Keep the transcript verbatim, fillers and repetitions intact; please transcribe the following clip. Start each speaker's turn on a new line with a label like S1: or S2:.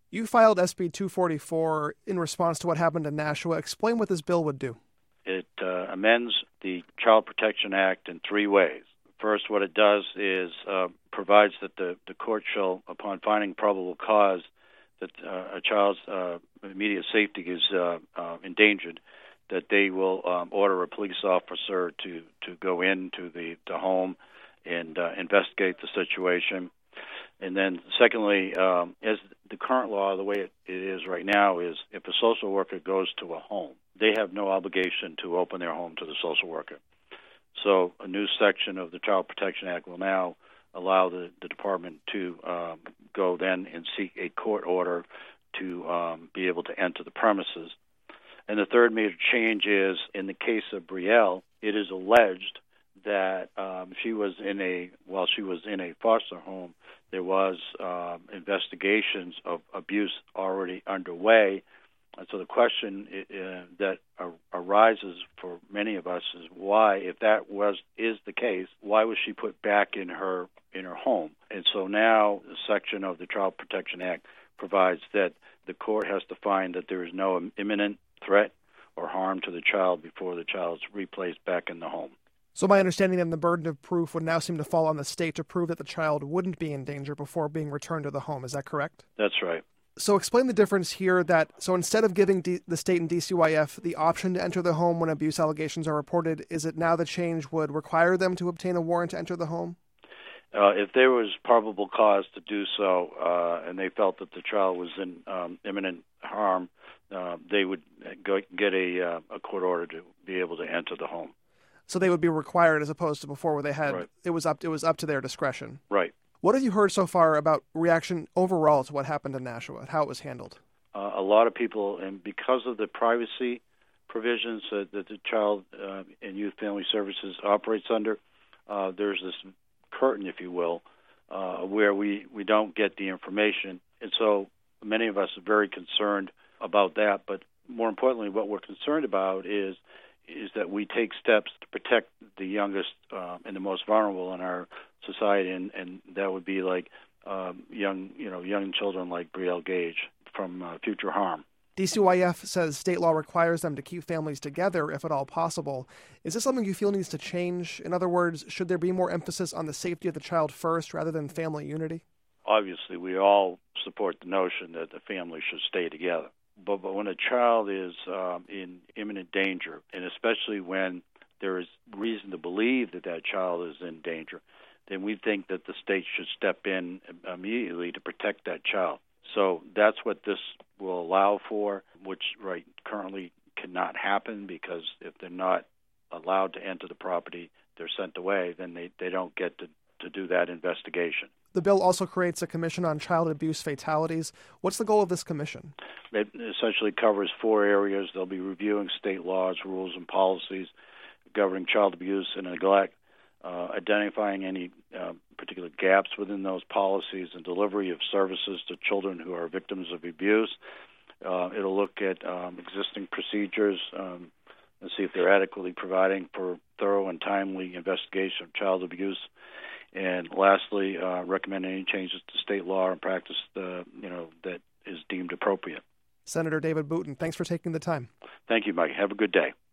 S1: You filed S B two forty-four in response to what happened in Nashua. Explain what this bill would do.
S2: It uh, amends the Child Protection Act in three ways. First, what it does is uh, provides that the, the court shall, upon finding probable cause that uh, a child's uh, immediate safety is uh, uh, endangered, that they will um, order a police officer to, to go into the, the home and uh, investigate the situation. And then secondly, um, as the current law, the way it, it is right now, is if a social worker goes to a home, they have no obligation to open their home to the social worker. So a new section of the Child Protection Act will now allow the, the department to um, go then and seek a court order to um, be able to enter the premises. And the third major change is, in the case of Brielle, it is alleged that um, she was in a, while she was in a foster home, there was um, investigations of abuse already underway. And so the question uh, that ar- arises for many of us is why, if that was is the case, why was she put back in her in her home? And so now the section of the Child Protection Act provides that the court has to find that there is no imminent threat or harm to the child before the child is replaced back in the home.
S1: So my understanding then the burden of proof would now seem to fall on the state to prove that the child wouldn't be in danger before being returned to the home. Is that correct?
S2: That's right.
S1: So explain the difference here that, so instead of giving D, the state and D C Y F the option to enter the home when abuse allegations are reported, is it now the change would require them to obtain a warrant to enter the home?
S2: Uh, if there was probable cause to do so, uh, and they felt that the child was in um, imminent harm, uh, they would go get a, uh, a court order to be able to enter the home.
S1: So they would be required, as opposed to before, where they had
S2: right.
S1: it was up it was up to their discretion.
S2: Right.
S1: What have you heard so far about reaction overall to what happened in Nashua, how it was handled?
S2: Uh, a lot of people, and because of the privacy provisions uh, that the Child uh, and Youth Family Services operates under, uh, there's this curtain, if you will, uh, where we, we don't get the information. And so many of us are very concerned about that. But more importantly, what we're concerned about is is that we take steps to protect the youngest uh, and the most vulnerable in our society, and, and that would be like um, young, you know, young children like Brielle Gage from uh, future harm.
S1: D C Y F says state law requires them to keep families together if at all possible. Is this something you feel needs to change? In other words, should there be more emphasis on the safety of the child first rather than family unity?
S2: Obviously, we all support the notion that the family should stay together. But, but when a child is um, in imminent danger, and especially when there is reason to believe that that child is in danger, then we think that the state should step in immediately to protect that child. So that's what this will allow for, which right currently cannot happen, because if they're not allowed to enter the property, they're sent away, then they, they don't get to, to do that investigation.
S1: The bill also creates a commission on child abuse fatalities. What's the goal of this commission?
S2: It essentially covers four areas. They'll be reviewing state laws, rules, and policies governing child abuse and neglect, uh, identifying any uh, particular gaps within those policies, and delivery of services to children who are victims of abuse. Uh, it'll look at um, existing procedures um, and see if they're adequately providing for thorough and timely investigation of child abuse. And lastly, uh, recommend any changes to state law and practice, uh, you know, that is deemed appropriate.
S1: Senator David Booten, thanks for taking the time.
S2: Thank you, Mike. Have a good day.